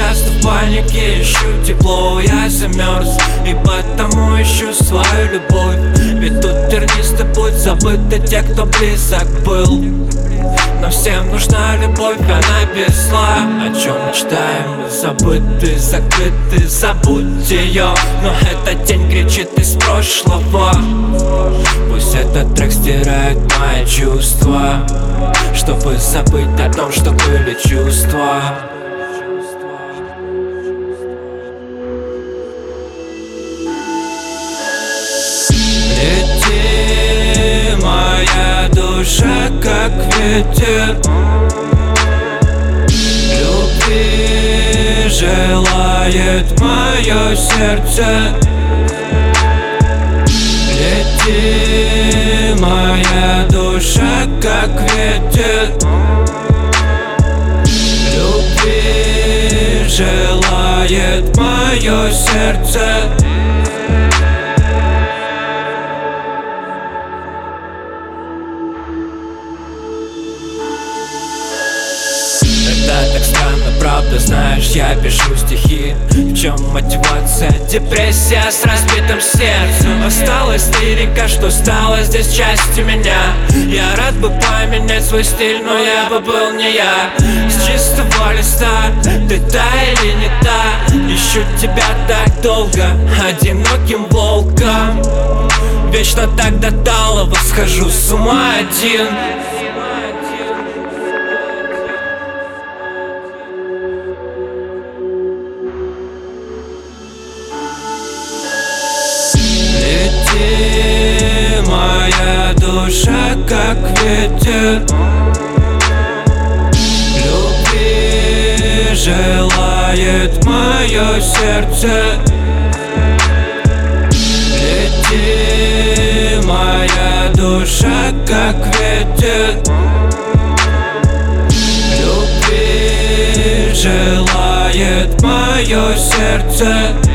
часто в панике ищу тепло, я замерз, и потому ищу свою любовь. Ведь тут тернистый путь, забыты те, кто близок был. Но всем нужна любовь, она без зла. О чем мечтаем мы, забыты, закрыты, забудь ее. Но эта тень кричит из прошлого. Пусть этот трек стирает мои чувства, чтобы забыть о том, что были чувства. Лети, моя душа, как ветер. Любви желает мое сердце. Лети, моя душа, как ветер. Любви желает мое сердце. Это так странно, правда, знаешь, я пишу стихи. В чем мотивация? Депрессия с разбитым сердцем. Осталась лирика, что стала здесь частью меня. Я рад бы поменять свой стиль, но я бы был не я. С чистого листа, ты та или не та? Ищу тебя так долго, одиноким волком. Вечно так до талого схожу с ума один. Лети, моя душа, как ветер. Любви желает мое сердце. Лети, моя душа, как ветер. Любви желает мое сердце.